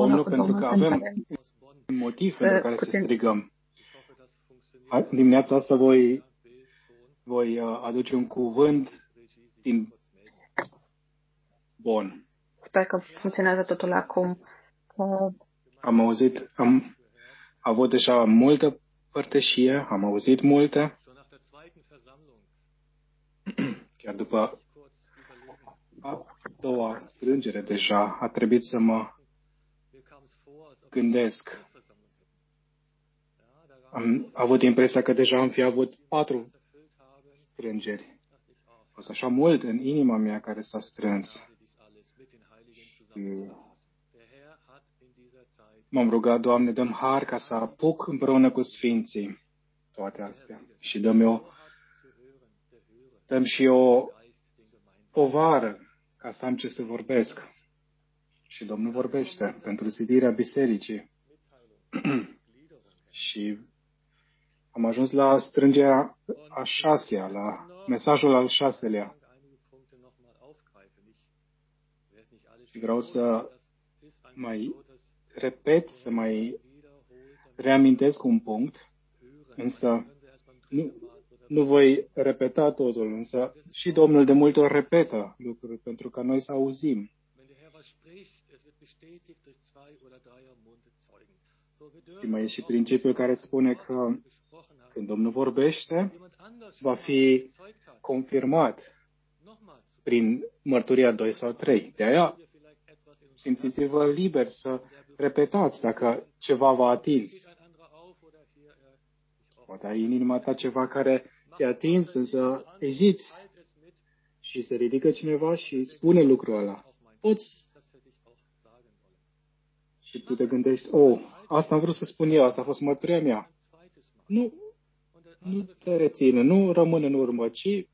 împreună Domnul cu pentru că Domnul, avem un motiv pentru care să strigăm. Dimineața asta voi aduce un cuvânt din Bonn. Sper că funcționează totul acum. Am avut deja multă părtășie, am auzit multe. Chiar după a doua strângere deja a trebuit să mă gândesc. Am avut impresia că deja am fi avut 4 strângeri. A fost așa mult în inima mea care s-a strâns. M-am rugat, Doamne, dă-mi har ca să apuc împreună cu Sfinții toate astea. Și dă-mi și o povară ca să am ce să vorbesc. Și Domnul vorbește pentru zidirea bisericii. Și am ajuns la strângerea a 6-a, la mesajul al 6-lea. Și vreau să mai repet, să mai reamintesc un punct, însă nu voi repeta totul, însă și Domnul de multe ori repetă lucruri pentru ca noi să auzim. Și mai e și principiul care spune că când Domnul vorbește, va fi confirmat prin mărturia 2 sau 3. De aia simțiți-vă liberi să repetați dacă ceva v-a atins. Poate ai în inima ta ceva care te-a atins, însă eziți și se ridică cineva și spune lucrul ăla. Poți. Și tu te gândești, asta am vrut să spun eu, asta a fost mărturia mea. Nu te reține, nu rămâne în urmă, ci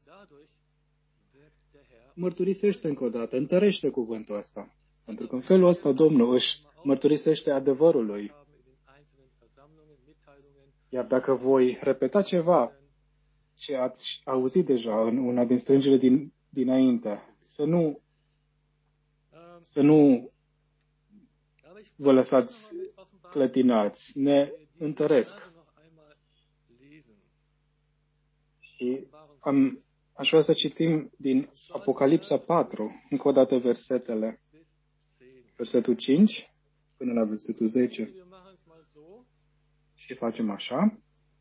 mărturisește încă o dată, întărește cuvântul ăsta. Pentru că în felul ăsta Domnul își mărturisește adevărul lui. Iar dacă voi repeta ceva ce ați auzit deja în una din strângele dinainte, să nu vă lăsați clătinați, ne întăresc. Și aș vrea să citim din Apocalipsa 4, încă o dată versetele. Versetul 5 până la versetul 10. Și facem așa.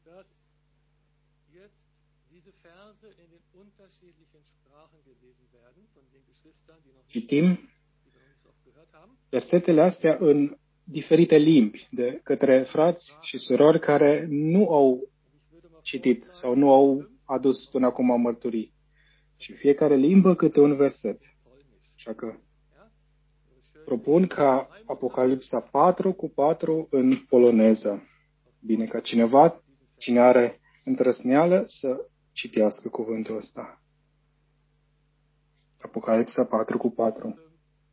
Citim versetele astea în diferite limbi de către frați și surori care nu au citit sau nu au adus până acum mărturii. Și fiecare limbă câte un verset. Așa că propun ca Apocalipsa 4:4 în poloneză. Bine ca cine are îndrăzneală, să citească cuvântul ăsta. Apocalipsa 4:4.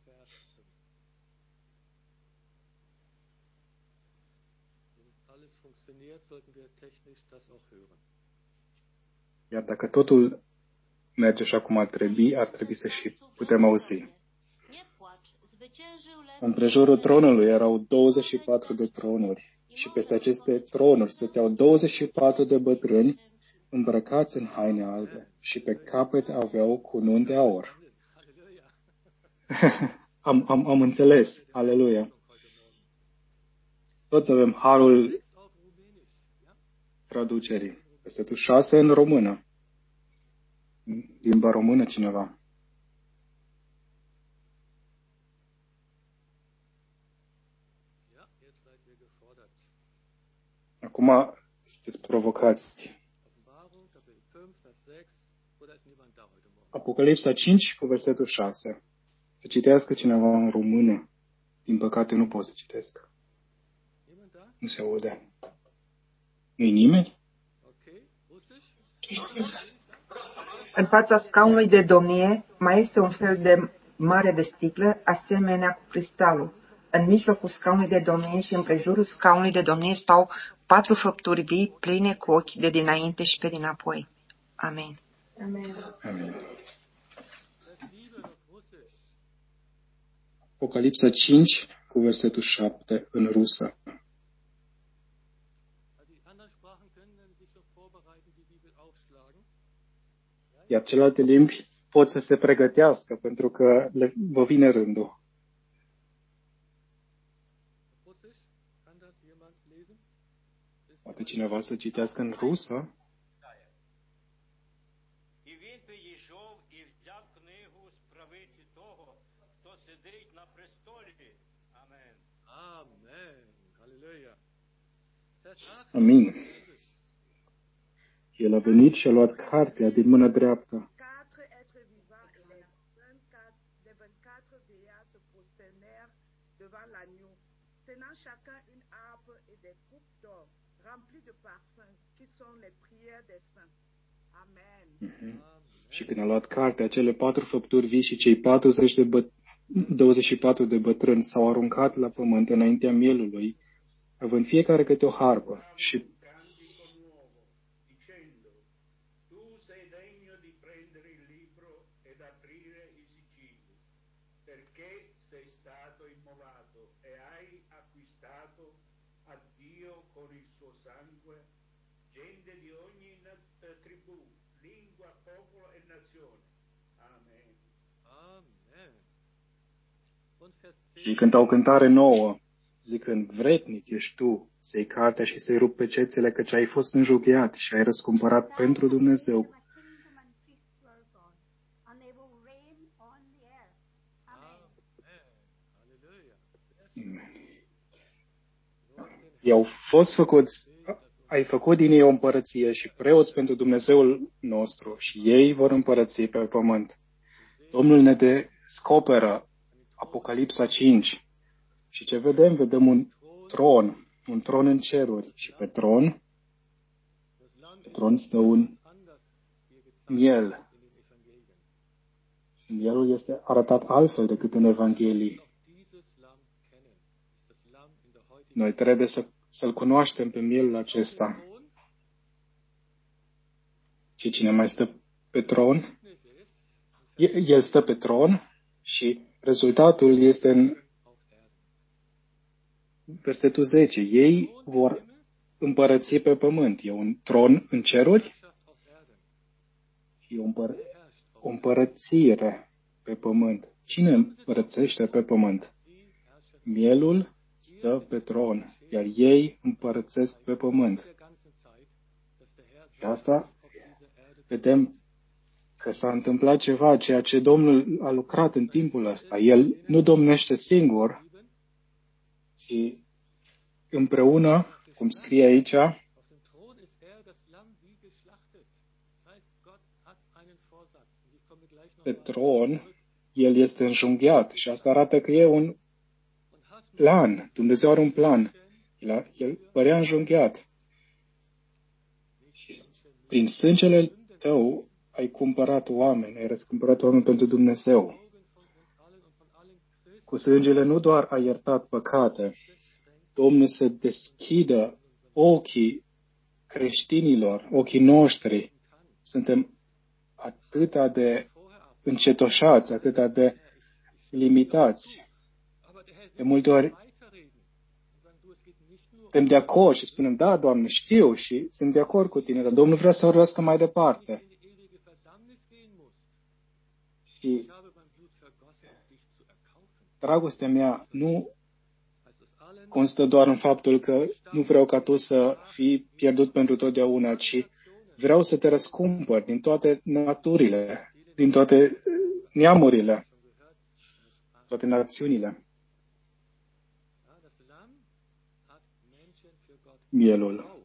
Iar dacă totul merge așa cum ar trebui să și putem auzi. În prejurul tronului erau 24 de tronuri și peste aceste tronuri stăteau 24 de bătrâni îmbrăcați în haine albe și pe capete aveau cununi de aur. Am înțeles. Aleluia. Toți avem harul traducerii. Versetul 6 în română. Limba română cineva. Acum sunteți provocați. Apocalipsa 5 cu versetul 6. Să citească cineva în română. Din păcate nu pot să citesc. Nu se aude. Nu-i nimeni? În fața scaunului de domnie mai este un fel de mare de sticlă, asemenea cu cristalul. În mijlocul scaunului de domnie și împrejurul scaunului de domnie stau 4 făpturi vii pline cu ochi de dinainte și pe dinapoi. Amen. Amen. Amin. Apocalipsa 5 cu versetul 7 în rusă. Iar celelalte limbi pot să se pregătească, pentru că vă vine rândul. Poate cineva să citească în rusă? Amin. El a venit și a luat cartea din mâna dreaptă. Și când a luat cartea, cele 4 făpturi vii și cei 24 de bătrâni s-au aruncat la pământ înaintea mielului, având fiecare câte o harpă și și cântau cântare nouă, zicând, vretnic ești tu să iei cartea și să-i rupi pe cețele, căci ai fost înjughiat și ai răscumpărat pentru Dumnezeu. Ai făcut din ei o împărăție și preoți pentru Dumnezeul nostru și ei vor împărăți pe pământ. Domnul ne descoperă Apocalipsa 5 și ce vedem? Vedem un tron în ceruri și pe tron stă un miel. Mielul este arătat altfel decât în Evanghelii. Noi trebuie să-l cunoaștem pe mielul acesta. Și cine mai stă pe tron? El stă pe tron și rezultatul este în versetul 10. Ei vor împărăți pe pământ. E un tron în ceruri? E o împărățire pe pământ. Cine împărățește pe pământ? Mielul stă pe tron, iar ei împărățesc pe pământ. Și asta vedem că s-a întâmplat ceva, ceea ce Domnul a lucrat în timpul ăsta. El nu domnește singur, ci împreună, cum scrie aici, pe tron, el este înjunghiat și asta arată că e un plan. Dumnezeu are un plan. El părea înjunghiat. Prin sângele tău ai cumpărat oameni, ai răscumpărat oameni pentru Dumnezeu. Cu sângele nu doar ai iertat păcate, Domnul să deschidă ochii creștinilor, ochii noștri. Suntem atât de încetoșați, atât de limitați. De multe ori suntem de acord și spunem, da, Doamne, știu și sunt de acord cu tine, dar Domnul vrea să vorbească mai departe. Și dragostea mea nu constă doar în faptul că nu vreau ca tu să fii pierdut pentru totdeauna, ci vreau să te răscumpăr din toate naturile, din toate neamurile, toate națiunile. Mielul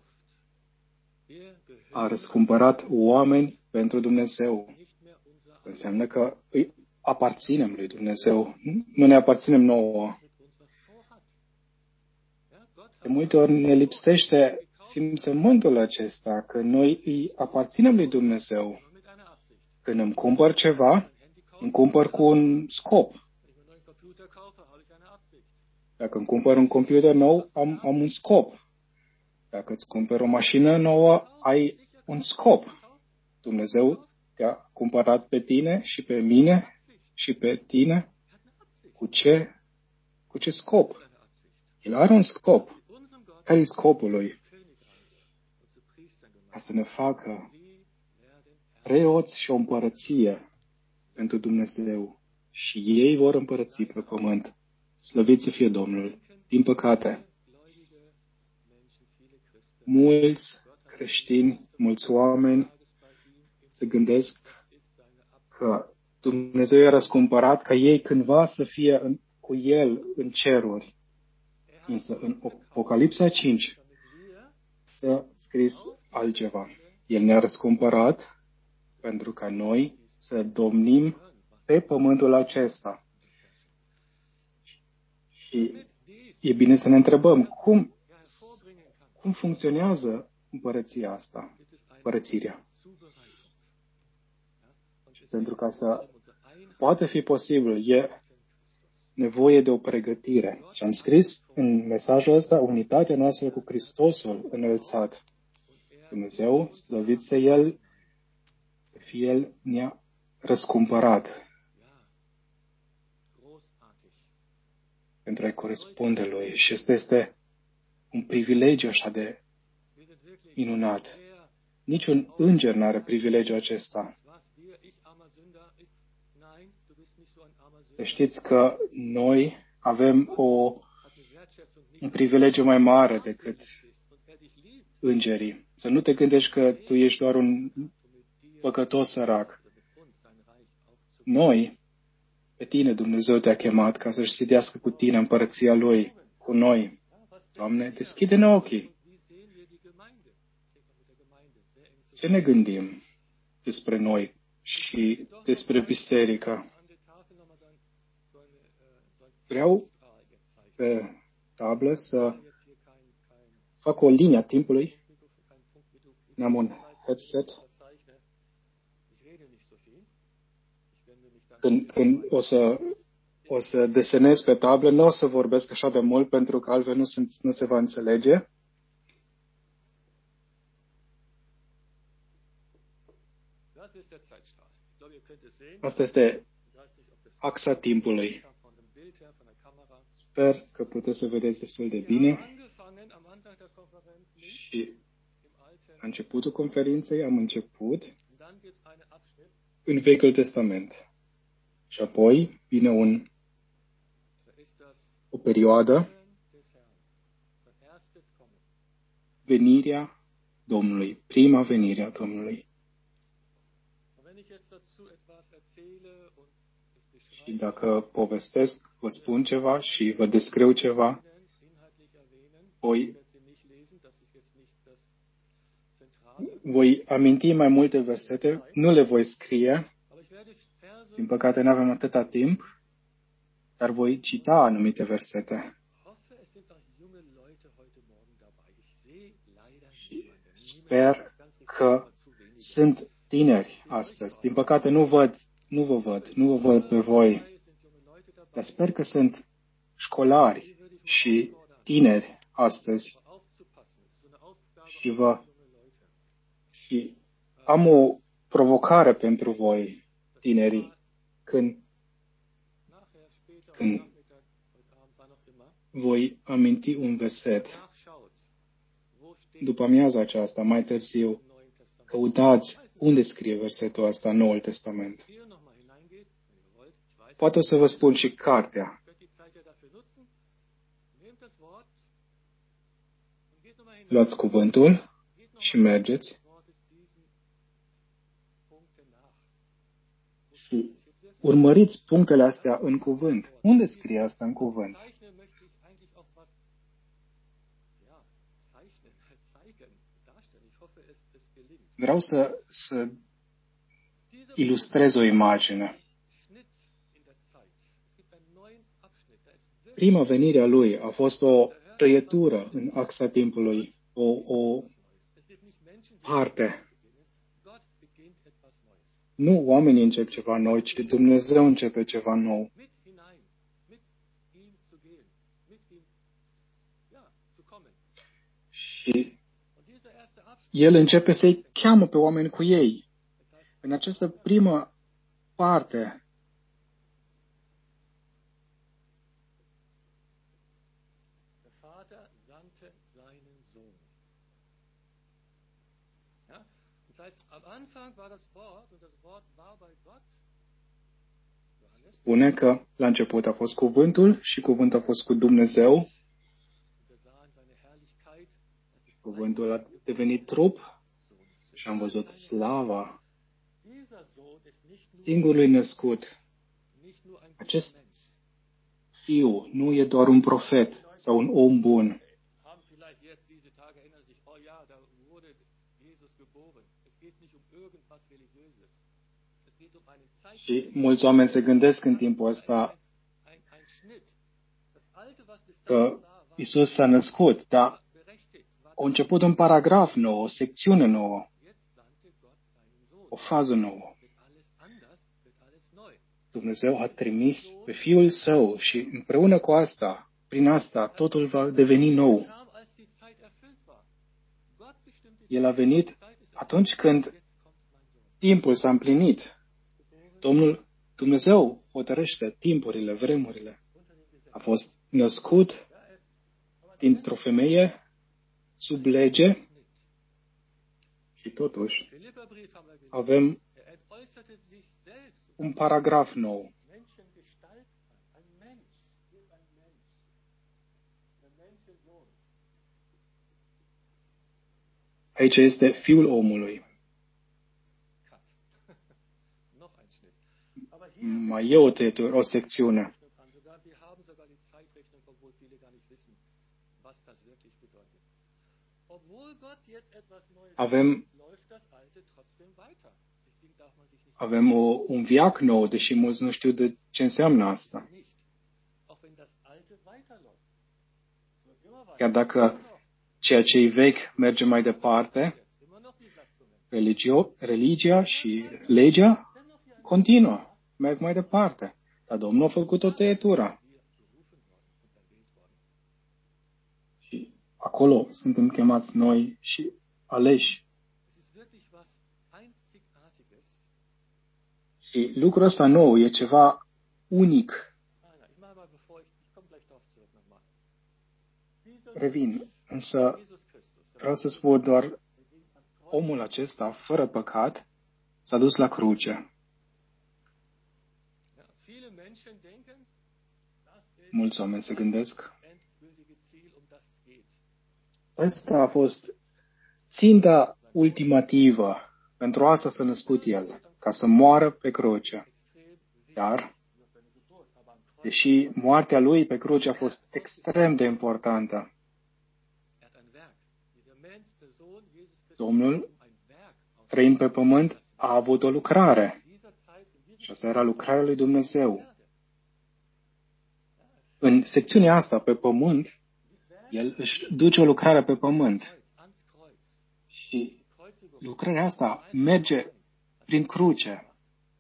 a răscumpărat oameni pentru Dumnezeu. Asta înseamnă că îi aparținem lui Dumnezeu, nu ne aparținem nouă. De multe ori ne lipsește simțământul acesta, că noi îi aparținem lui Dumnezeu. Când îmi cumpăr ceva, îmi cumpăr cu un scop. Dacă îmi cumpăr un computer nou, am un scop. Dacă îți cumperi o mașină nouă, ai un scop. Dumnezeu te-a cumpărat pe tine și pe mine și pe tine. Cu ce scop? El are un scop. Care e scopul lui? Ca să ne facă preoți și o împărăție pentru Dumnezeu. Și ei vor împărăți pe pământ. Slăvit să fie Domnul. Din păcate, mulți creștini, mulți oameni se gândesc că Dumnezeu i-a răscumpărat ca ei cândva să fie cu El în ceruri. Însă în Apocalipsa 5 s-a scris altceva. El ne-a răscumpărat pentru ca noi să domnim pe pământul acesta. Și e bine să ne întrebăm cum funcționează împărăția asta, împărățirea. Și pentru ca să poate fi posibil, e nevoie de o pregătire. Și am scris în mesajul ăsta unitatea noastră cu Hristosul înălțat. Dumnezeu, slăvit să fie El ne-a răscumpărat pentru a-i corespunde Lui. Și este un privilegiu așa de minunat. Niciun înger n-are privilegiul acesta. Să știți că noi avem un privilegiu mai mare decât îngerii. Să nu te gândești că tu ești doar un păcătos sărac. Noi, pe tine Dumnezeu te-a chemat ca să-și sidească cu tine împărăția Lui, cu noi. Doamne, deschide-ne ochii. Ce ne gândim despre noi și despre biserică? Vreau pe tablă să fac o linie a timpului. Am un headset. Când o să desenez pe tablă, nu o să vorbesc așa de mult pentru că altfel nu se va înțelege. Asta este axa timpului. Sper că puteți să vedeți destul de bine. Și la începutul conferinței am început în Vechiul Testament. Și apoi vine o perioadă, venirea Domnului, prima venire a Domnului. Și dacă povestesc, vă spun ceva și vă descriu ceva, voi aminti mai multe versete, nu le voi scrie, din păcate nu avem atâta timp, dar voi cita anumite versete. Sper că sunt tineri astăzi. Din păcate nu vă văd pe voi, dar sper că sunt școlari și tineri astăzi. Și am o provocare pentru voi, tinerii, când voi aminti un verset. După amiaza aceasta, mai târziu, căutați unde scrie versetul ăsta în Noul Testament. Poate o să vă spun și cartea. Luați cuvântul și mergeți. Și urmăriți punctele astea în cuvânt. Unde scrie asta în cuvânt? Vreau să ilustrez o imagine. Prima venire a Lui a fost o tăietură în axa timpului, o parte. Nu oamenii încep ceva nou, ci Dumnezeu începe ceva nou. Și El începe să-i cheamă pe oameni cu ei. În această primă parte, Spune că la început a fost cuvântul și cuvântul a fost cu Dumnezeu. Cuvântul a devenit trup și am văzut slava singurului născut. Acest fiu nu e doar un profet sau un om bun. Și mulți oameni se gândesc în timpul ăsta că Iisus s-a născut, dar a început un paragraf nou, o secțiune nouă, o fază nouă. Dumnezeu a trimis pe Fiul Său și împreună cu asta, prin asta, totul va deveni nou. El a venit atunci când timpul s-a împlinit. Dumnezeu hotărăște timpurile, vremurile. A fost născut dintr-o femeie sub lege și totuși avem un paragraf nou. Aici este Fiul omului. Mai e o secțiune. Avem un veac nou, deși mulți nu știu de ce înseamnă asta. Chiar dacă ceea ce e vechi merge mai departe, religia și legea continuă, merg mai departe. Dar Domnul a făcut o tăietură. Și acolo suntem chemați noi și aleși. Și lucrul ăsta nou e ceva unic. Revin, însă vreau să spun doar, omul acesta, fără păcat, s-a dus la cruce. Mulți oameni se gândesc. Ăsta a fost ținta ultimativă. Pentru asta s-a născut El, ca să moară pe cruce. Dar, deși moartea Lui pe cruce a fost extrem de importantă, Domnul, trăind pe pământ, a avut o lucrare. Și asta era lucrarea lui Dumnezeu. În secțiunea asta, pe pământ, El își duce o lucrare pe pământ. Și lucrarea asta merge prin cruce.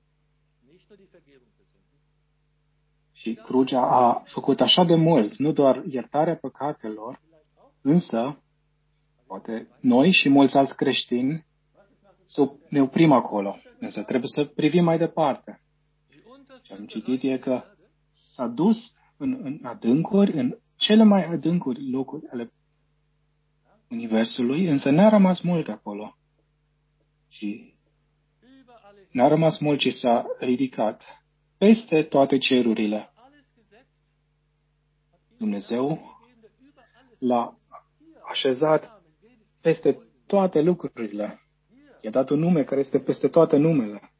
Și crucea a făcut așa de mult, nu doar iertarea păcatelor, însă, poate noi și mulți alți creștini să ne oprim acolo. Însă trebuie să privim mai departe. Ce am citit e că s-a dus în adâncuri, în cele mai adâncuri locuri ale Universului, însă n-a rămas mult acolo. Și n-a rămas mult, ci s-a ridicat peste toate cerurile. Dumnezeu l-a așezat peste toate lucrurile. I-a dat un nume care este peste toate numele.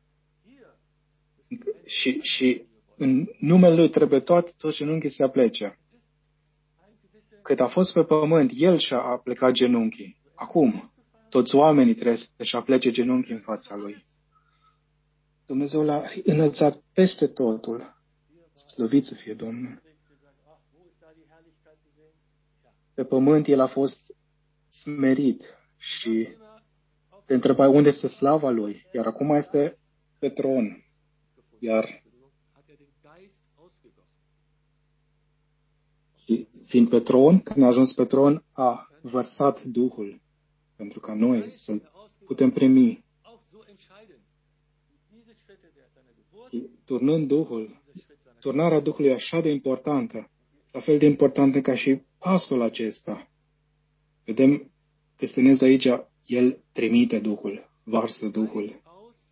Și în numele Lui trebuie tot genunchii să aplece. Cât a fost pe pământ, El și-a plecat genunchii. Acum, toți oamenii trebuie să-și aplece genunchii în fața Lui. Dumnezeu l-a înălțat peste totul. Slăvit să fie Domnul. Pe pământ El a fost smerit și te întrebai unde este slava Lui, iar acum este pe tron. Iar fiind pe tron, când a ajuns pe tron, a vărsat Duhul, pentru ca noi să putem primi. Și turnând Duhul, turnarea Duhului e așa de importantă, la fel de importantă ca și pasul acesta. Vedem că semnez aici, El trimite Duhul, varsă Duhul.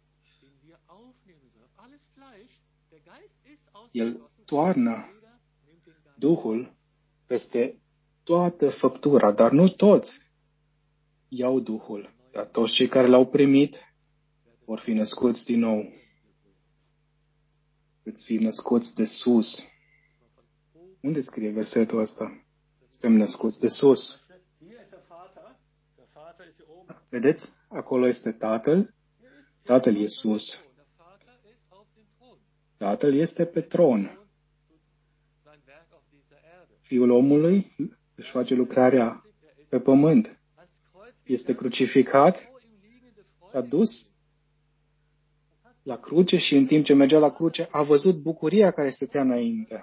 El toarnă Duhul peste toată făptura, dar nu toți iau Duhul, dar toți cei care l-au primit vor fi născuți din nou. Îți fi născuți de sus. Unde scrie versetul ăsta? Suntem născuți de sus. Vedeți? Acolo este Tatăl. Tatăl e sus. Tatăl este pe tron. Fiul omului își face lucrarea pe pământ. Este crucificat, s-a dus la cruce și în timp ce mergea la cruce a văzut bucuria care stătea înainte.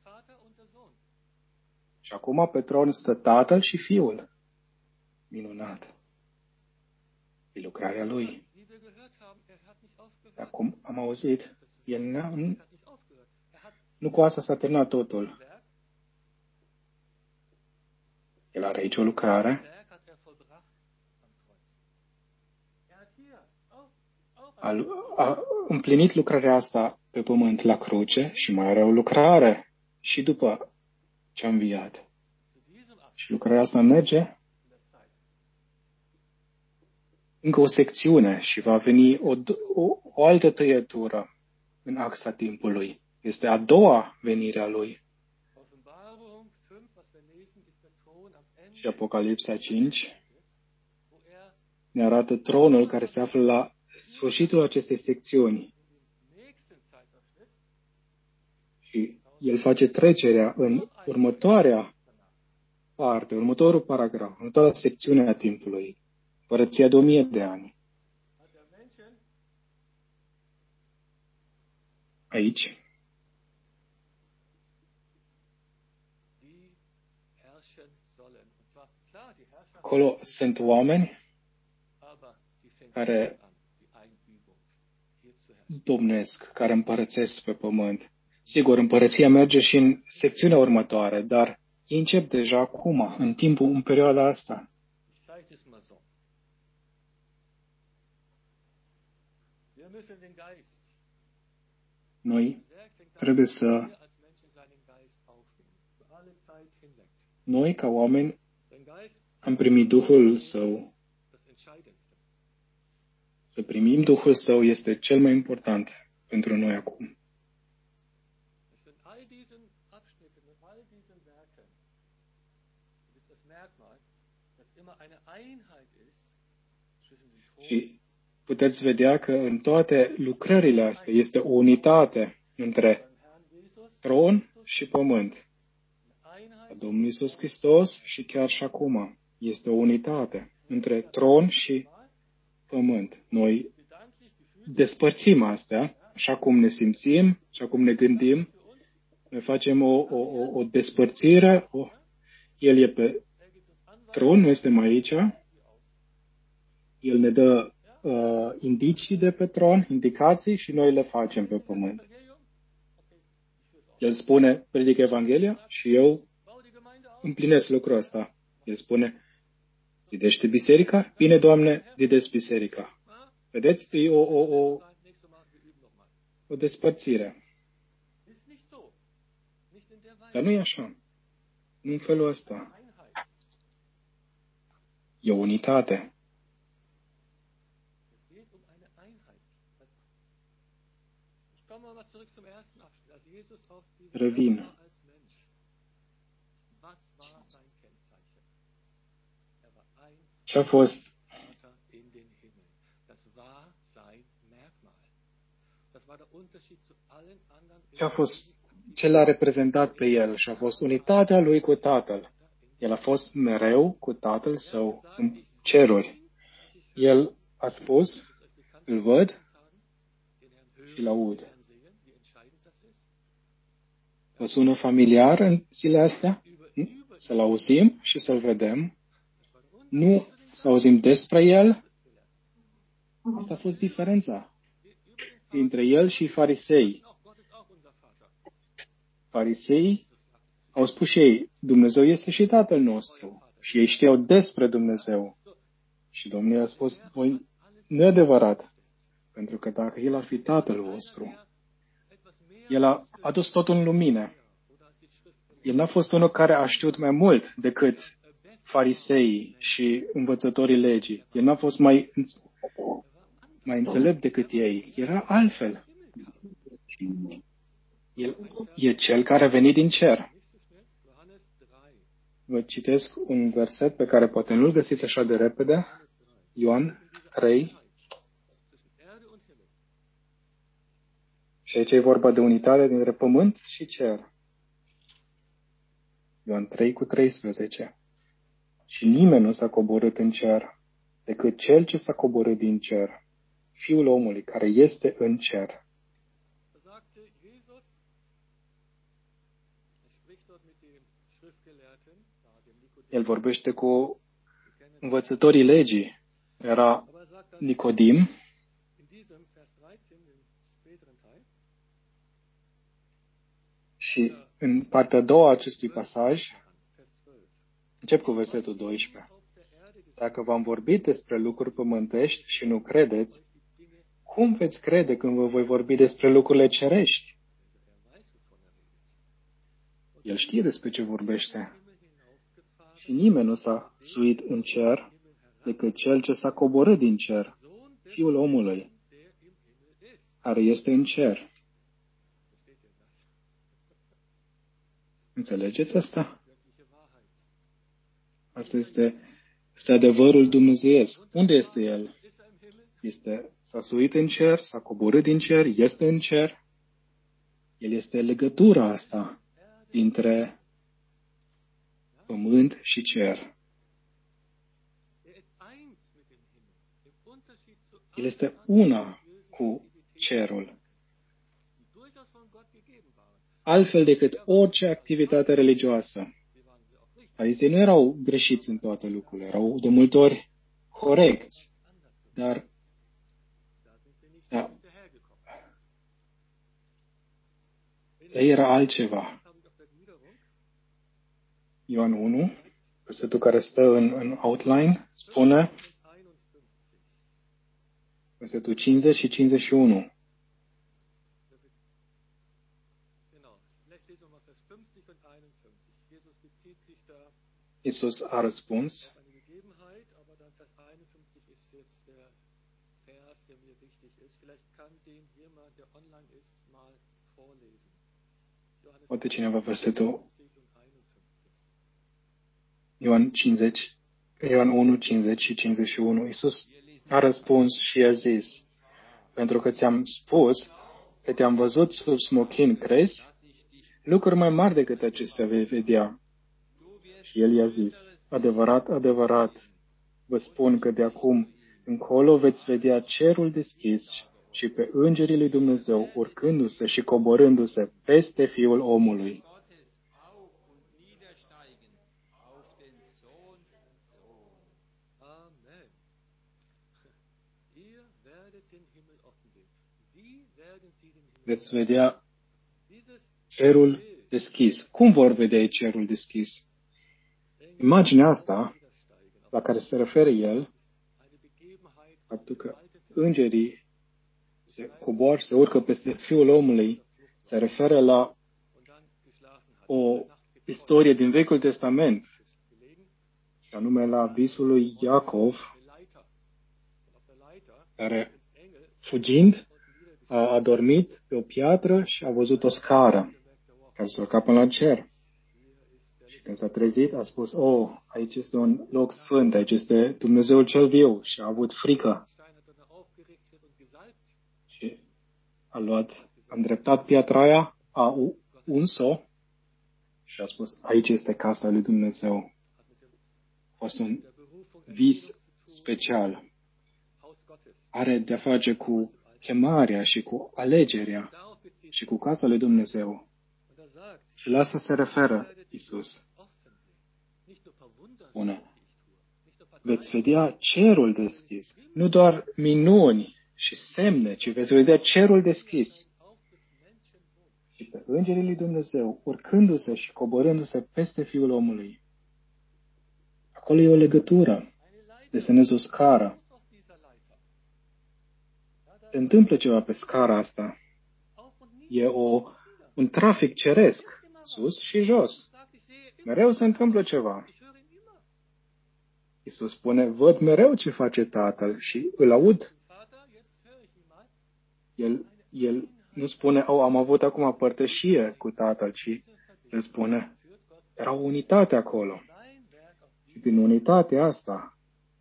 Și acum pe tron stă Tatăl și Fiul. Minunat. E lucrarea Lui. Acum am auzit, El nu cu asta s-a terminat totul. El are aici o lucrare. A împlinit lucrarea asta pe pământ la cruce și mai are o lucrare și după ce a înviat. Și lucrarea asta merge încă o secțiune și va veni o altă tăietură în axa timpului. Este a doua venire a Lui. Și Apocalipsa 5 ne arată tronul care se află la sfârșitul acestei secțiuni. Și El face trecerea în următoarea parte, următorul paragraf, următoarea secțiune a timpului. Părăția de 1000 de ani. Aici acolo sunt oameni care domnesc, care împărățesc pe pământ. Sigur, împărăția merge și în secțiunea următoare, dar ei încep deja acum, în perioada asta. Noi trebuie să... Noi, ca oameni, am primit Duhul Său. Să primim Duhul Său este cel mai important pentru noi acum. Și puteți vedea că în toate lucrările astea este o unitate între tron și pământ. Domnul Iisus Hristos și chiar și acum este o unitate între tron și pământ. Noi despărțim astea, așa cum ne simțim, așa cum ne gândim. Noi facem o despărțire. El e pe tron, noi suntem aici. El ne dă indicii de pe tron, indicații și noi le facem pe pământ. El spune, predică Evanghelia și eu împlinesc lucrul ăsta. El spune, zidește biserica? Bine, Doamne, zidesc biserica. Vedeți? E o despărțire. Dar nu e așa. Nu în felul ăsta. E o unitate. Revin. Ce a fost? Ce l-a reprezentat pe El? Și a fost unitatea Lui cu Tatăl. El a fost mereu cu Tatăl Său în ceruri. El a spus, îl văd și îl aud. Vă sună familiar în zilele astea? Să-l auzim și să-l vedem. Nu să auzim despre El. Asta a fost diferența dintre El și farisei. Farisei Au spus și ei, Dumnezeu este și Tatăl nostru. Și ei știau despre Dumnezeu. Și Domnul a spus, voi, nu e adevărat. Pentru că dacă El ar fi Tatăl vostru, El a adus totul în lumină. El n-a fost unul care a știut mai mult decât fariseii și învățătorii legii. El n-a fost mai înțelept decât ei. Era altfel. El e cel care a venit din cer. Vă citesc un verset pe care poate nu-l găsiți așa de repede. Ioan 3. Și aici e vorba de unitate dintre pământ și cer. Ioan 3:13. Și nimeni nu s-a coborât în cer, decât cel ce s-a coborât din cer, Fiul omului care este în cer. El vorbește cu învățătorii legii. Era Nicodim. Și în partea a doua a acestui pasaj, încep cu versetul 12. Dacă v-am vorbit despre lucruri pământești și nu credeți, cum veți crede când vă voi vorbi despre lucrurile cerești? El știe despre ce vorbește. Și nimeni nu s-a suit în cer decât cel ce s-a coborât din cer, Fiul omului, care este în cer. Înțelegeți asta? Asta este adevărul dumnezeiesc. Unde este El? S-a suit în cer, s-a coborât din cer, este în cer. El este legătura asta dintre pământ și cer. El este una cu cerul. Altfel decât orice activitate religioasă. Farisei nu erau greșiți în toate lucrurile, erau de multe ori corecți. Dar era altceva. Ioan 1, versetul care stă în outline, spune versetul 50 și 51. Iisus a răspuns, poate cineva versetul Ioan 1, 50 și 51. Iisus a răspuns și a zis, pentru că ți-am spus că te-am văzut sub smochin, crezi? Lucruri mai mari decât acestea vei vedea. Și el i-a zis, adevărat, adevărat, vă spun că de acum încolo veți vedea cerul deschis și pe îngerii lui Dumnezeu urcându-se și coborându-se peste Fiul omului. Veți vedea cerul deschis. Cum vor vedea cerul deschis? Imaginea asta, la care se referă el, faptul că îngerii se coboară, se urcă peste Fiul omului, se referă la o istorie din Vechiul Testament, și anume la visul lui Iacov, care, fugind, a adormit pe o piatră și a văzut o scară care s-a urcat până la cer. Și când s-a trezit, a spus, aici este un loc sfânt, aici este Dumnezeul cel viu, și a avut frică. Și a îndreptat piatra aia, a uns-o și a spus, aici este casa lui Dumnezeu. A fost un vis special. Are de-a face cu chemarea și cu alegerea și cu casa lui Dumnezeu. Și la asta se referă Iisus. Spune, veți vedea cerul deschis, nu doar minuni și semne, ci veți vedea cerul deschis. și pe îngerii lui Dumnezeu, urcându-se și coborându-se peste Fiul omului. Acolo e o legătură. Desenez o scară. Se întâmplă ceva pe scara asta. E un trafic ceresc, sus și jos. Mereu se întâmplă ceva. Iisus spune, văd mereu ce face Tatăl și îl aud. El nu spune, am avut acum părtășie cu Tatăl, ci el spune, era o unitate acolo. Și din unitatea asta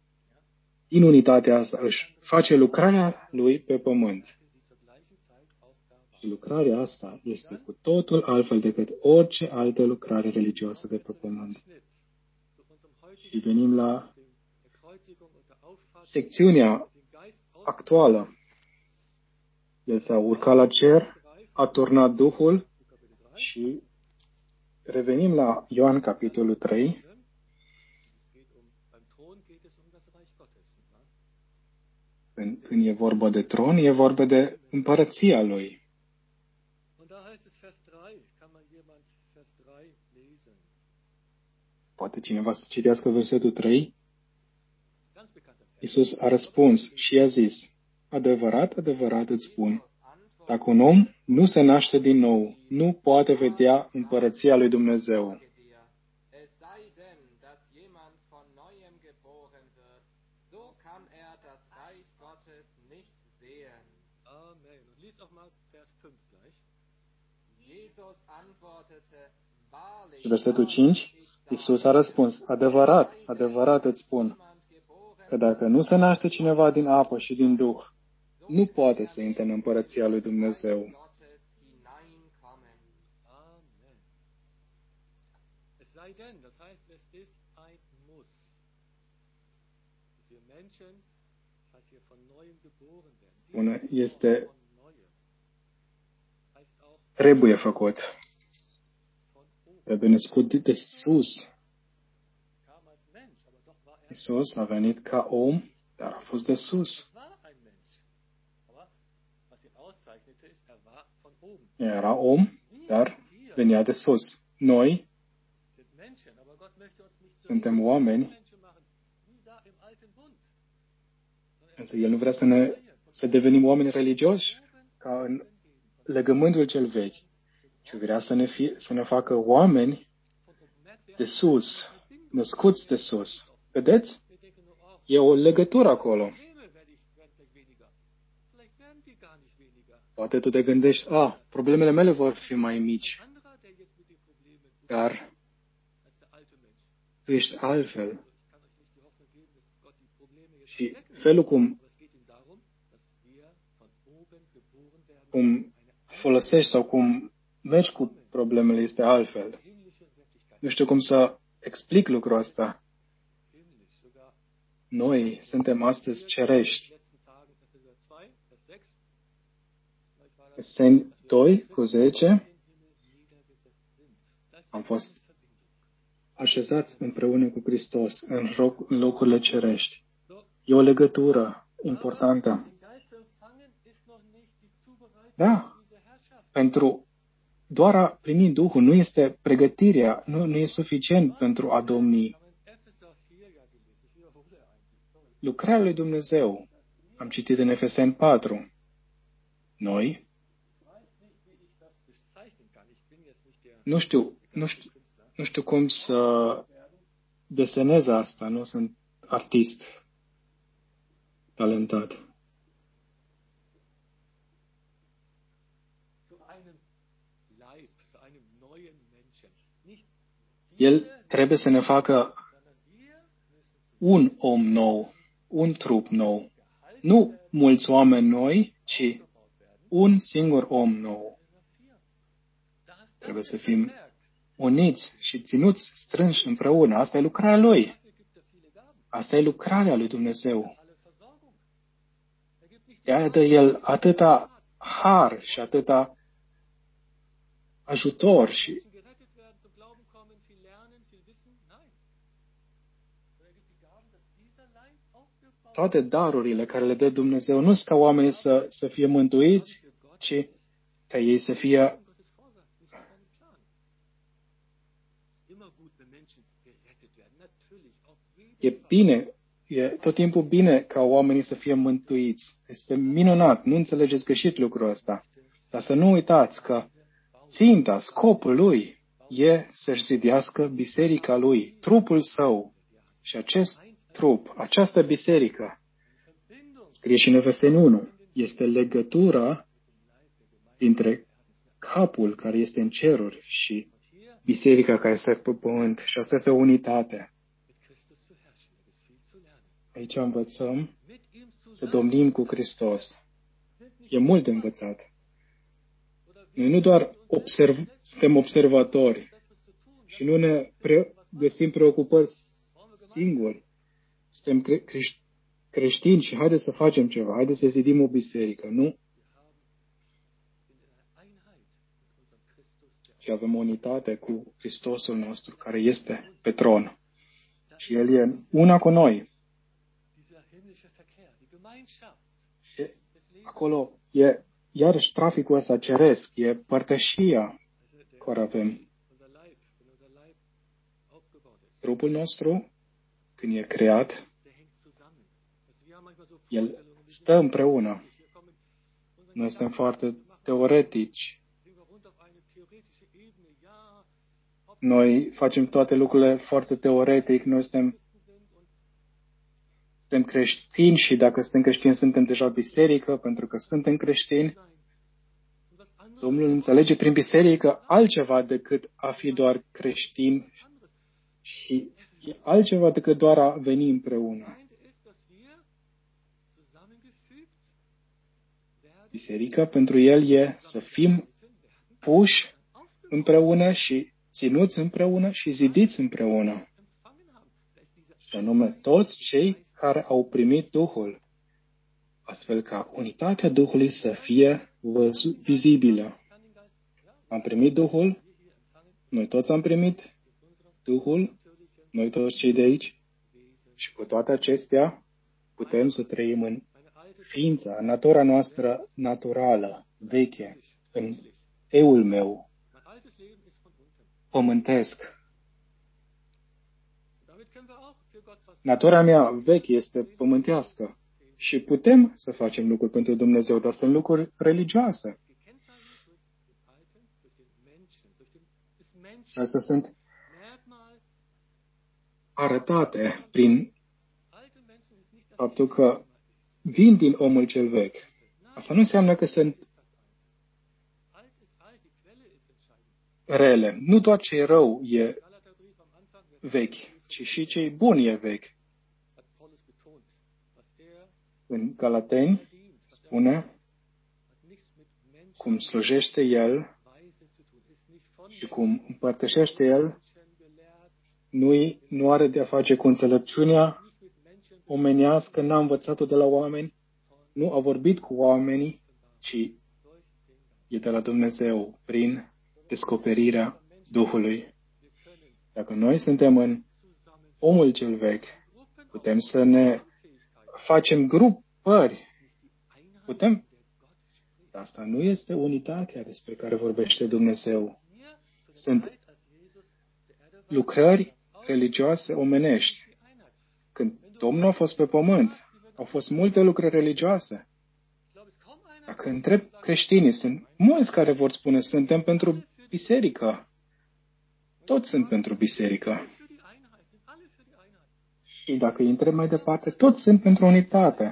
își face lucrarea lui pe pământ. Și lucrarea asta este cu totul altfel decât orice altă lucrare religioasă de pe pământ. Și venim la secțiunea actuală. El s-a urcat la cer, a turnat Duhul și revenim la Ioan capitolul 3. Când e vorba de tron, e vorba de împărăția lui. Poate cineva să citească versetul 3? Iisus a răspuns și i-a zis, adevărat, adevărat îți spun, dacă un om nu se naște din nou, nu poate vedea împărăția lui Dumnezeu. Și versetul 5, Iisus a răspuns, adevărat, adevărat îți spun, că dacă nu se naște cineva din apă și din Duh, nu poate să intre în împărăția lui Dumnezeu. Spune, trebuie făcut. Trebuie născut de sus. Iisus a venit ca om, dar a fost de sus. Era om, dar venea de sus. Noi suntem oameni, însă El nu vrea să devenim oameni religioși ca în legământul cel vechi, ci vrea să ne facă oameni de sus, născuți de sus. Vedeți? E o legătură acolo. Poate tu te gândești, problemele mele vor fi mai mici, dar tu ești altfel. Și felul cum folosești sau cum mergi cu problemele este altfel. Nu știu cum să explic lucrul ăsta. Noi suntem astăzi cerești. Efeseni 2:10 am fost așezați împreună cu Hristos în locurile cerești. E o legătură importantă. Da, doar a primi Duhul nu este pregătirea, nu e suficient pentru a domni. Lucrarea lui Dumnezeu, am citit în Efeseni 4. Noi, nu știu cum să desenez asta, nu sunt artist talentat. El trebuie să ne facă un om nou, un trup nou. Nu mulți oameni noi, ci un singur om nou. Trebuie să fim uniți și ținuți strânși împreună. Asta e lucrarea Lui. Asta e lucrarea lui Dumnezeu. De-aia dă El atâta har și atâta ajutor și toate darurile care le dă Dumnezeu nu sunt ca oamenii să fie mântuiți, ci ca ei să fie E bine, e tot timpul bine ca oamenii să fie mântuiți. Este minunat, nu înțelegeți greșit lucrul ăsta. Dar să nu uitați că ținta, scopul lui e să-și zidească biserica lui, trupul său. Și acest trup, această biserică, scrie și în Efeseni 1, este legătura dintre capul care este în ceruri și biserica care este pe pământ. Și asta este o unitate. Aici învățăm să domnim cu Hristos. E mult de învățat. Noi nu doar suntem observatori și nu ne găsim preocupări singuri. Suntem creștini și haideți să facem ceva. Haideți să zidim o biserică, nu? Și avem o unitate cu Hristosul nostru care este pe tron. Și El e una cu noi. Și acolo e iarăși traficul ăsta ceresc, e părtășia care avem. Trupul nostru, când e creat, el stă împreună. Noi suntem foarte teoretici. Noi facem toate lucrurile foarte teoretic. Noi suntem creștini și dacă suntem creștini, suntem deja biserică, pentru că suntem creștini. Domnul înțelege prin biserică altceva decât a fi doar creștin și altceva decât doar a veni împreună. Biserica pentru el e să fim puși împreună și ținuți împreună și zidiți împreună. Și anume toți cei care au primit Duhul, astfel ca unitatea Duhului să fie vizibilă. Am primit Duhul, noi toți am primit Duhul, noi toți cei de aici, și cu toate acestea putem să trăim în ființa, în natura noastră naturală, veche, în eul meu, pământesc. Natura mea veche este pământească și putem să facem lucruri pentru Dumnezeu, dar sunt lucruri religioase. Și astea sunt arătate prin faptul că vin din omul cel vechi. Asta nu înseamnă că sunt rele. Nu doar ce e rău e vechi, ci și ce e bun e vechi. În Galateni spune cum slujește el și cum împărtășește el, nu are de a face cu înțelepciunea omenească, n-a învățat-o de la oameni, nu a vorbit cu oamenii, ci e de la Dumnezeu prin descoperirea Duhului. Dacă noi suntem în omul cel vechi, putem să ne facem grupări. Putem. Dar asta nu este unitatea despre care vorbește Dumnezeu. Sunt lucrări religioase omenești. Când Domnul a fost pe pământ, au fost multe lucrări religioase. Dacă întreb creștinii, sunt mulți care vor spune, suntem pentru biserică. Toți sunt pentru biserică. Și dacă îi întreb mai departe, toți sunt pentru unitate.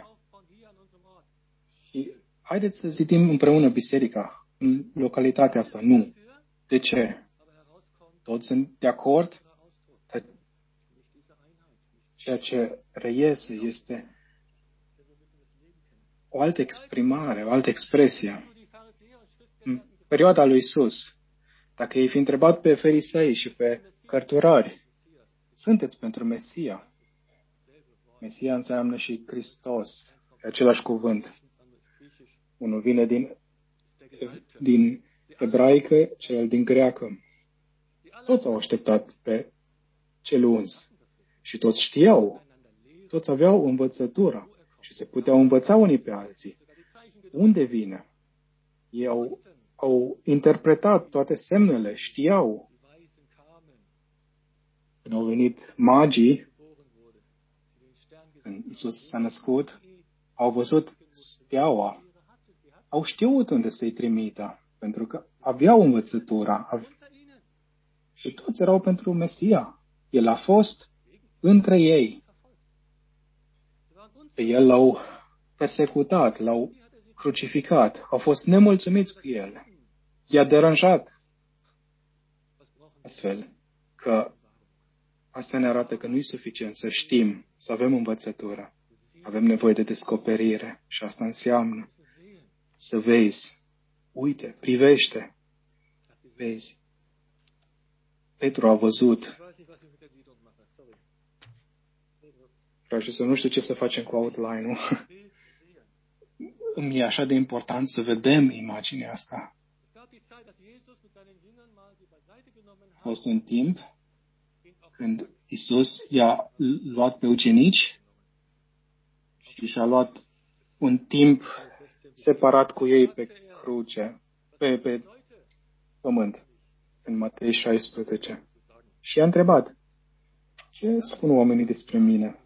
Și haideți să zidim împreună biserica în localitatea asta. Nu. De ce? Toți sunt de acord? Ceea ce reiese este o altă exprimare, o altă expresie. În perioada lui Iisus, dacă ei fi întrebat pe farisei și pe cărturari, sunteți pentru Mesia? Mesia înseamnă și Hristos, e același cuvânt. Unul vine din ebraică, celălalt din greacă. Toți au așteptat pe cel uns și toți știau, toți aveau învățătura și se puteau învăța unii pe alții. Unde vine? Ei au interpretat toate semnele, știau. Când au venit magii Când Iisus s-a născut, au văzut steaua, au știut unde să-i trimită, pentru că aveau învățătura și toți erau pentru Mesia. El a fost între ei. Pe el l-au persecutat, l-au crucificat, au fost nemulțumiți cu el. I-a deranjat. Astfel că asta ne arată că nu e suficient să știm, să avem învățătură. Avem nevoie de descoperire și asta înseamnă să vezi. Uite, privește. Vezi. Petru a văzut. Frate, să nu știu ce să facem cu outline-ul. Îmi e așa de important să vedem imaginea asta. A fost un timp când Iisus i-a luat pe ucenici și și-a luat un timp separat cu ei pe cruce, pe pământ, în Matei 16. Și i-a întrebat, ce spun oamenii despre mine?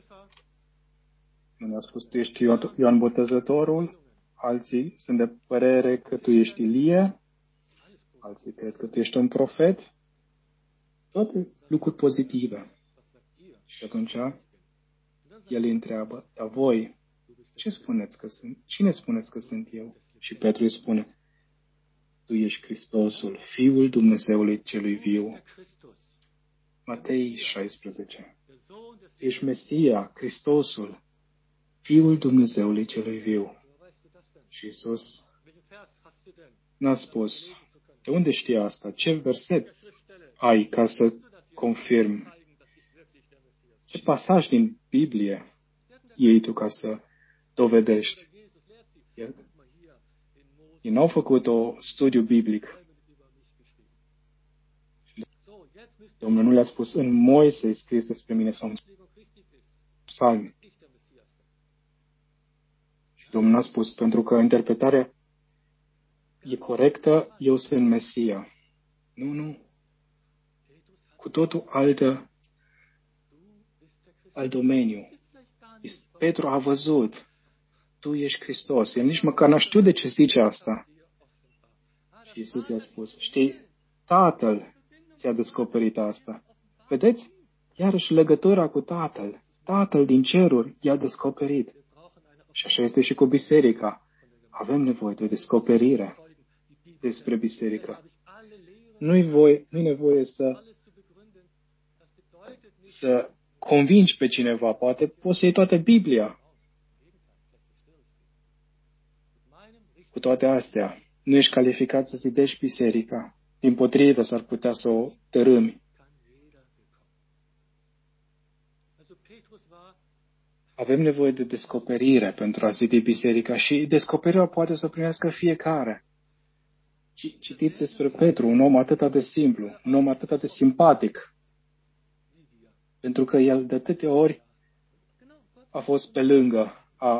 Unii au spus, tu ești Ioan Botezătorul, alții sunt de părere că tu ești Ilie, alții cred că tu ești un profet. Toate lucruri pozitive. Și atunci el îi întreabă, dar voi, ce spuneți că sunt? Cine spuneți că sunt eu? Și Petru îi spune, tu ești Hristosul, Fiul Dumnezeului celui viu. Matei 16. Tu ești Mesia, Hristosul, Fiul Dumnezeului celui viu. Și Iisus n-a spus, de unde știi asta? Ce verset ai ca să confirmi? Ce pasaj din Biblie iei tu ca să dovedești? Ei n-au făcut un studiu biblic. Domnul nu le-a spus, în Moise e scris despre mine sau în Psalmi. Și Domnul a spus, pentru că interpretarea e corectă, eu sunt Mesia. Nu. Cu totul alt domeniu. Petru a văzut, tu ești Hristos. El nici măcar n-a știut de ce zice asta. Și Iisus i-a spus, știi, Tatăl ți-a descoperit asta. Vedeți? Iarăși legătura cu Tatăl. Tatăl din ceruri i-a descoperit. Și așa este și cu biserica. Avem nevoie de o descoperire despre biserică. Nu-i nevoie să convingi pe cineva. Poate poți să iei toată Biblia. Cu toate astea, nu ești calificat să zidești biserica. Dimpotrivă, s-ar putea să o tărâmi. Avem nevoie de descoperire pentru a zidi biserica și descoperirea poate să primească fiecare. Citiți despre Petru, un om atât de simplu, un om atât de simpatic. Pentru că el de atâtea ori a fost pe lângă,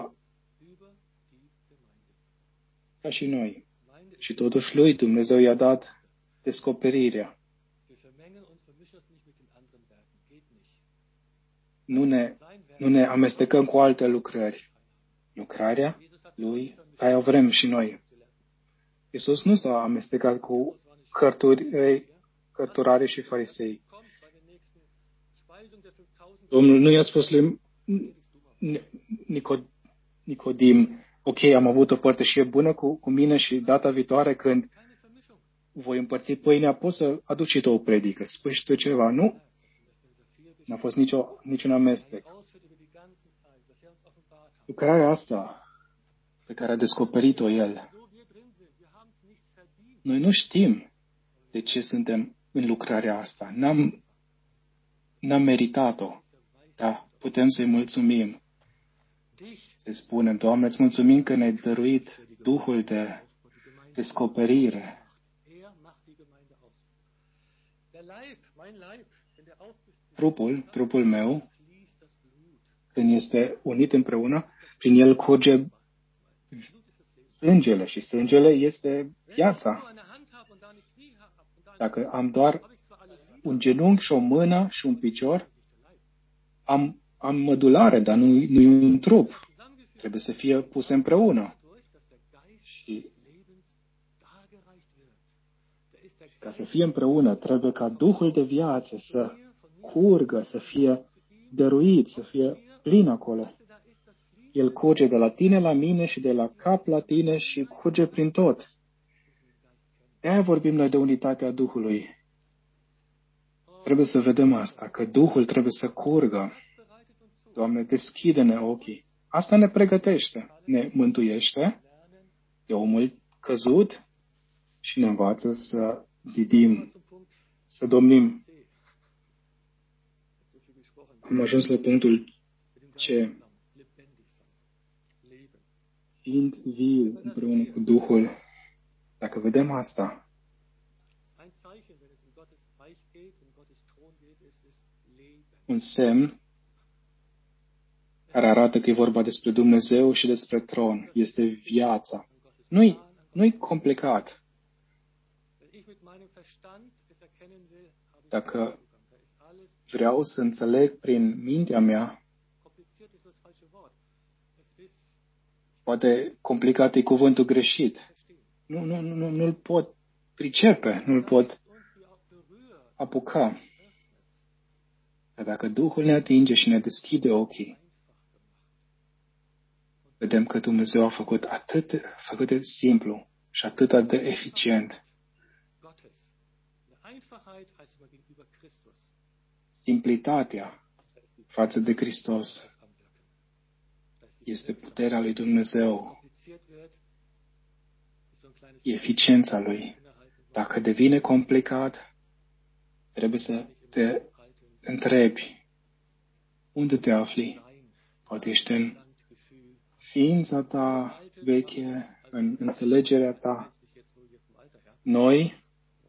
ca și noi. Și totuși lui Dumnezeu i-a dat descoperirea. Nu ne amestecăm cu alte lucrări. Lucrarea lui, aia o vrem și noi. Iisus nu s-a amestecat cu cărturare și farisei. Domnul nu i-a spus lui Nicodim, ok, am avut o părtășie bună cu mine și data viitoare când voi împărți pâinea, poți să aduci și tu o predică, spui și tu ceva. Nu? N-a fost niciun amestec. Lucrarea asta pe care a descoperit-o el, noi nu știm de ce suntem în lucrarea asta. N-am meritat-o, dar putem să-i mulțumim. Să spunem, Doamne, îți mulțumim că ne-ai dăruit Duhul de descoperire. Trupul meu, când este unit împreună, prin el curge sângele și sângele este viața. Dacă am doar un genunchi și o mână și un picior, am am mădulare, dar nu e un trup. Trebuie să fie puse împreună. Și ca să fie împreună, trebuie ca Duhul de viață să curgă, să fie dăruit, să fie plin acolo. El curge de la tine la mine și de la cap la tine și curge prin tot. De-aia vorbim noi de unitatea Duhului. Trebuie să vedem asta, că Duhul trebuie să curgă. Doamne, deschide-ne ochii. Asta ne pregătește, ne mântuiește de omul căzut și ne învață să zidim, să domnim. Am ajuns la punctul C. Fiind vii împreună cu Duhul. Dacă vedem asta, un semn care arată că e vorba despre Dumnezeu și despre tron, este viața. Nu-i complicat. Dacă vreau să înțeleg prin mintea mea, poate complicat e cuvântul greșit. Nu-l pot pricepe, nu-l pot apuca. Dar dacă Duhul ne atinge și ne deschide ochii, vedem că Dumnezeu a făcut făcut de simplu și atât de eficient. Simplitatea față de Hristos este puterea lui Dumnezeu, eficiența Lui. Dacă devine complicat, trebuie să te întrebi unde te afli. Poate ești în ființa ta veche, în înțelegerea ta. Noi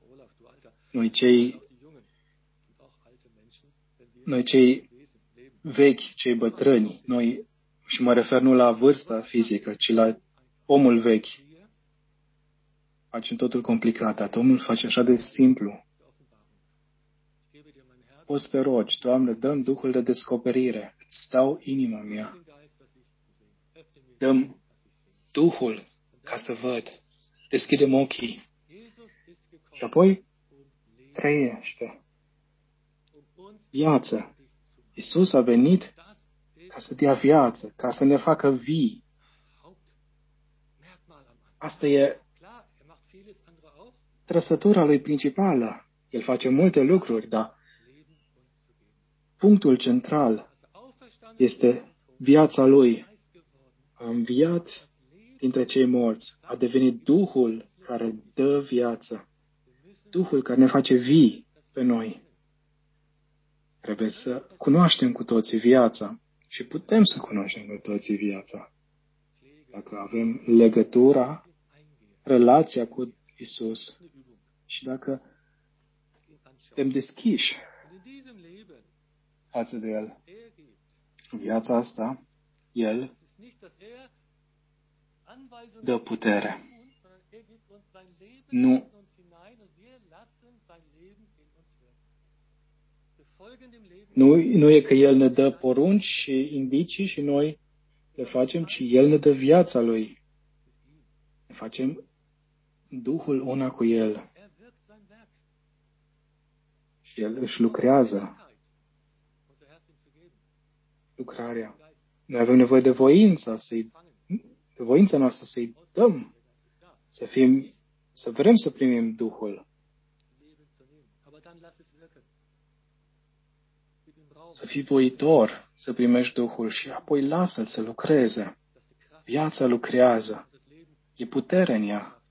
cei vechi, cei bătrâni, și mă refer nu la vârsta fizică, ci la omul vechi, facem totul complicat, dar Domnul face așa de simplu. Poți să te rogi, Doamne, dă-mi Duhul de descoperire, îți dau inima mea, dă-mi Duhul ca să văd, deschide-mi ochii și apoi trăiește. Viață. Iisus a venit ca să dea viață, ca să ne facă vii. Asta e trăsătura lui principală. El face multe lucruri, dar punctul central este viața lui. A înviat dintre cei morți. A devenit Duhul care dă viață. Duhul care ne face vii pe noi. Trebuie să cunoaștem cu toții viața și putem să cunoaștem cu toții viața. Dacă avem legătura, relația cu Isus și dacă suntem deschiși față de El. Viața asta, El dă putere. Nu e că El ne dă porunci și indicii și noi le facem, ci El ne dă viața Lui. Ne facem Duhul una cu El. Și El își lucrează lucrarea. Noi avem nevoie de voința noastră să-i dăm, să vrem să primim Duhul. Să fii voitor să primești Duhul și apoi lasă-L să lucreze. Viața lucrează. E putere în ea.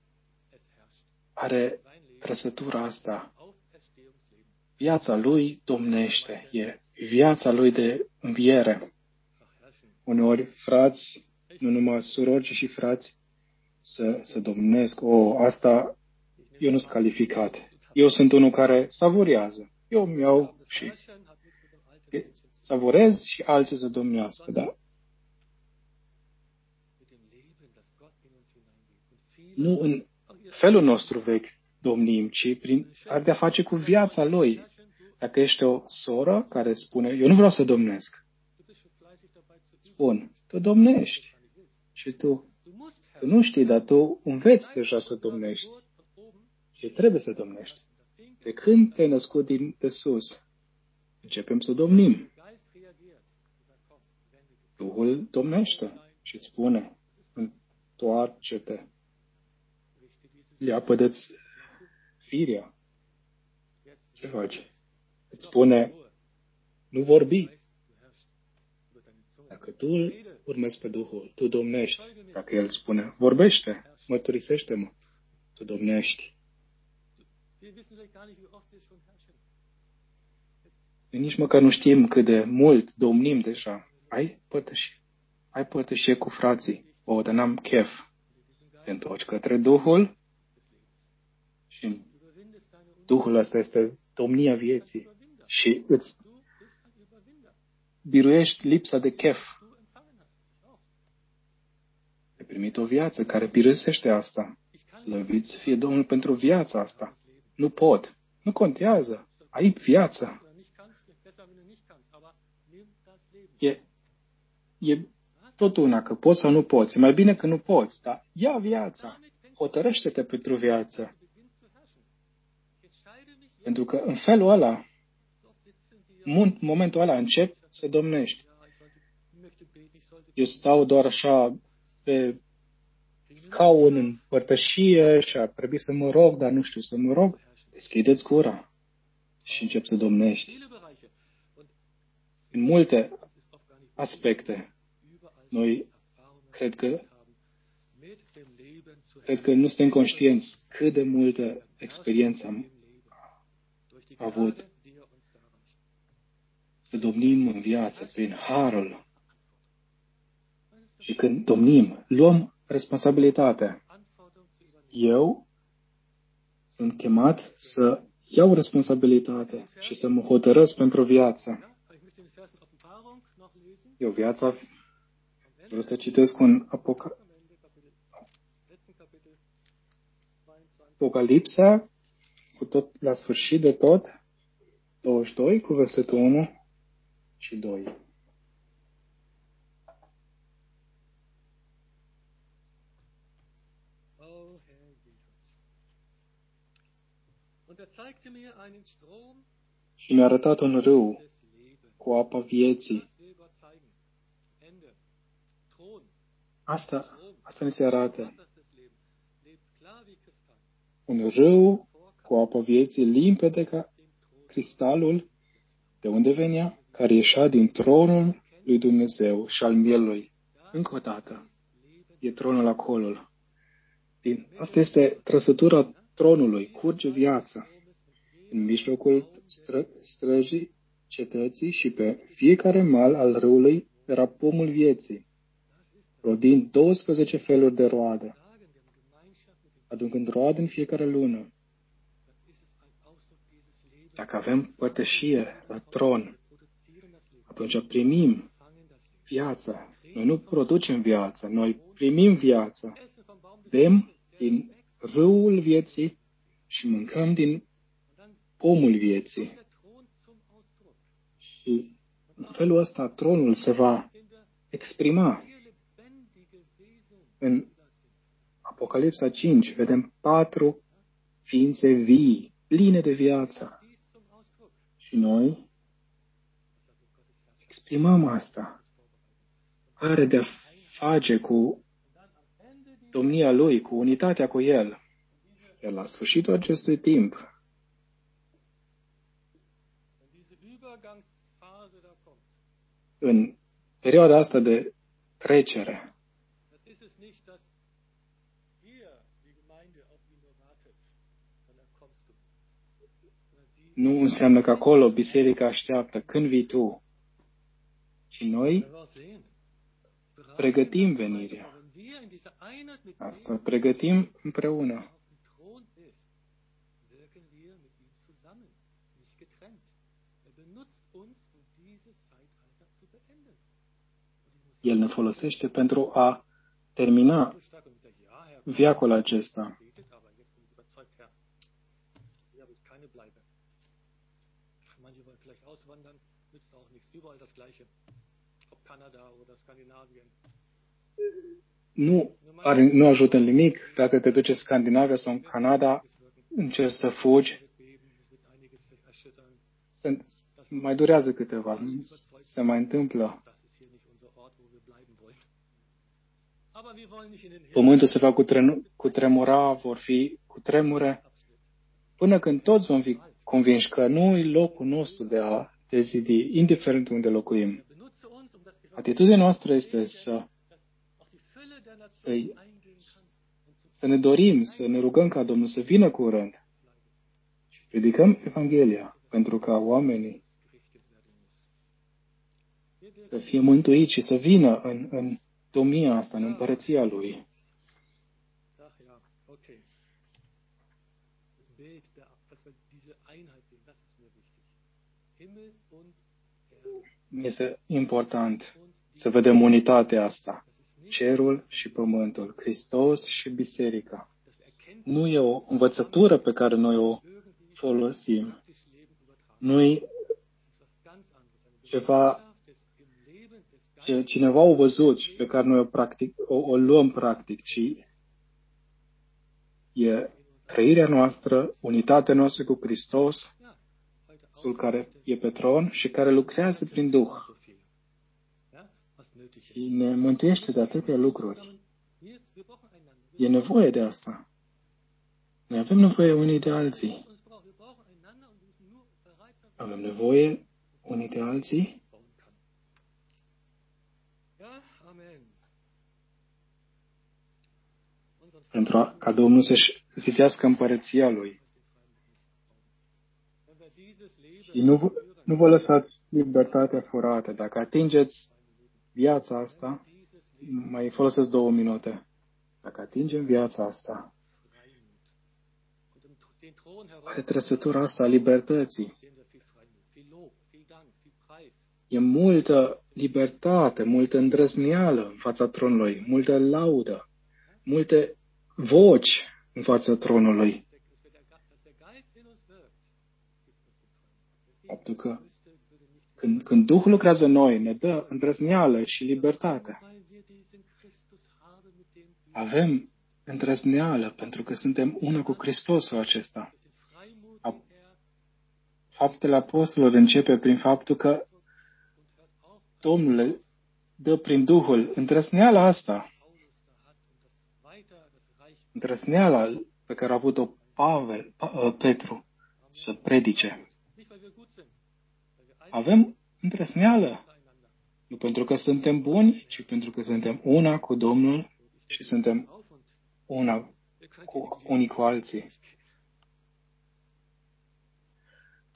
Are trăsătura asta. Viața Lui domnește. E viața Lui de înviere. Uneori frați, nu numai surori, ci și frați, să domnesc. Asta eu nu sunt calificat. Eu sunt unul care savurează. Eu îmi iau și savurez și alții să domnească. Da. Nu în felul nostru vechi domnim, ci are de-a face cu viața Lui. Dacă ești o soră care spune, eu nu vreau să domnesc, spun, tu domnești. Și tu nu știi, dar tu înveți deja să domnești. Și trebuie să domnești. De când te-ai născut de sus, începem să domnim. Duhul domnește și îți spune, întoarce-te. Leapă-de-ți firea. Ce faci? Îți spune, nu vorbi. Dacă tu urmezi pe Duhul, tu domnești. Dacă El spune, vorbește, mărturisește-mă, tu domnești. Nici măcar nu știm cât de mult domnim deja. Ai părtășie cu frații. Dar n-am chef. Te întorci către Duhul și Duhul ăsta este domnia vieții și îți biruiești lipsa de chef. Ai primit o viață care biruiește asta. Slăvit să fie Domnul pentru viața asta. Nu pot. Nu contează. Ai viață. E tot una, că poți sau nu poți. E mai bine că nu poți, dar ia viața. Hotărăște-te pentru viață. Pentru că în felul ăla, în momentul ăla încep să domnești. Eu stau doar așa pe scaun în părtășie și ar trebui să mă rog, dar nu știu să mă rog. Deschideți gura și încep să domnești. În multe aspecte, noi cred că nu suntem conștienți cât de multă experiență am avut să domnim în viață prin harul. Și când domnim, luăm responsabilitatea. Eu sunt chemat să iau responsabilitate și să mă hotărăsc pentru viață. Eu viața vreau să citesc un Apocalipsa, cu tot, la sfârșit de tot, 22, cu versetul 1 și 2. Și mi-a arătat un râu cu apa vieții. Asta ne se arată. Un râu cu apă vieții limpede ca cristalul, de unde venea, care ieșea din tronul lui Dumnezeu și al mielului. Încă o dată, e tronul acolo. Asta este trăsătura tronului, curge viața. În mijlocul străjii cetății și pe fiecare mal al râului era pomul vieții, rodind 12 feluri de roade, aducând roade în fiecare lună. Dacă avem părtășie la tron, atunci primim viața. Noi nu producem viață, noi primim viață. Bem din râul vieții și mâncăm din pomul vieții. Și în felul ăsta tronul se va exprima. În Apocalipsa 5 vedem 4 ființe vii, pline de viață. Și noi exprimăm asta. Are de-a face cu domnia Lui, cu unitatea cu El. Iar la sfârșitul acestui timp, în perioada asta de trecere, nu înseamnă că acolo biserica așteaptă când vii tu, ci noi pregătim venirea. Asta pregătim împreună. El ne folosește pentru a termina veacul acesta. nu ajută în nimic dacă te duci în Scandinavia sau în Canada, încerci să fugi. Mai durează câteva, se mai întâmplă. Pământul se va cutremura, vor fi cutremure, până când toți vom fi convinși că nu e locul nostru de a dezidi, indiferent unde locuim. Atitudinea noastră este să ne dorim, să ne rugăm ca Domnul să vină curând și predicăm Evanghelia pentru ca oamenii să fie mântuiți și să vină în domnia asta, în împărăția Lui. Este important să vedem unitatea asta, cerul și pământul, Hristos și biserica. Nu e o învățătură pe care noi o folosim. Nu e ceva ce cineva a văzut și pe care noi o luăm practic, ci e trăirea noastră, unitatea noastră cu Hristos, Cel care e pe tron și care lucrează prin Duh. Și ne mântuiește de atâtea lucruri. E nevoie de asta. Noi avem nevoie unii de alții. Avem nevoie unii de alții. Pentru ca Domnul să-și zidească împărăția Lui. Și nu vă lăsați libertatea furată. Dacă atingeți viața asta, mai folosesc 2 minute. Dacă atingem viața asta, are trăsătura asta a libertății. E multă libertate, multă îndrăzneală în fața tronului, multă laudă, multe voci în fața tronului. Faptul că când Duhul lucrează în noi, ne dă îndrăzneală și libertate. Avem îndrăzneală pentru că suntem una cu Hristosul acesta. Faptele Apostolilor începe prin faptul că Domnul le dă prin Duhul îndrăzneala asta. Îndrăzneala pe care a avut-o Petru să predice. Avem îndrăzneală. Nu pentru că suntem buni, ci pentru că suntem una cu Domnul și suntem una unii cu alții.